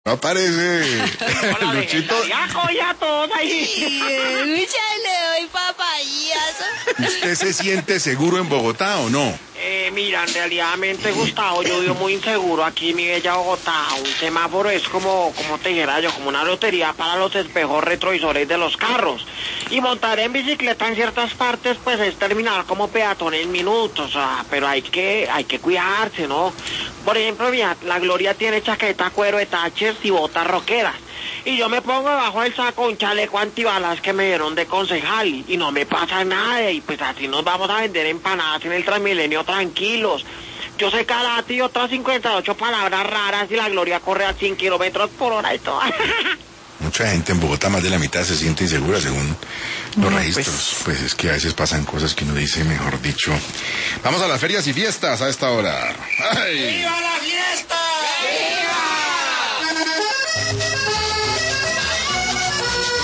No aparece. Hola, Luchito. ya coya todos ahí. Le doy papayas. ¿Usted se siente seguro en Bogotá o no? Mira, en realidad, Gustavo, yo vivo muy inseguro aquí en mi bella Bogotá. Un semáforo es como te dijera yo, como una lotería para los espejos retrovisores de los carros. Y montar en bicicleta en ciertas partes, pues es terminar como peatón en minutos. Pero hay que cuidarse, ¿no? Por ejemplo, mira, la Gloria tiene chaqueta cuero de tachers y botas rockeras. Y yo me pongo debajo del saco un chaleco antibalas que me dieron de concejal y no me pasa nada, y pues así nos vamos a vender empanadas en el Transmilenio tranquilos. Yo sé karate y otras 58 palabras raras y la Gloria corre a 100 kilómetros por hora y todo. Mucha gente en Bogotá, más de la mitad, se siente insegura según los registros. Pues es que a veces pasan cosas que uno dice, mejor dicho. Vamos a las ferias y fiestas a esta hora. ¡Ay! ¡Viva la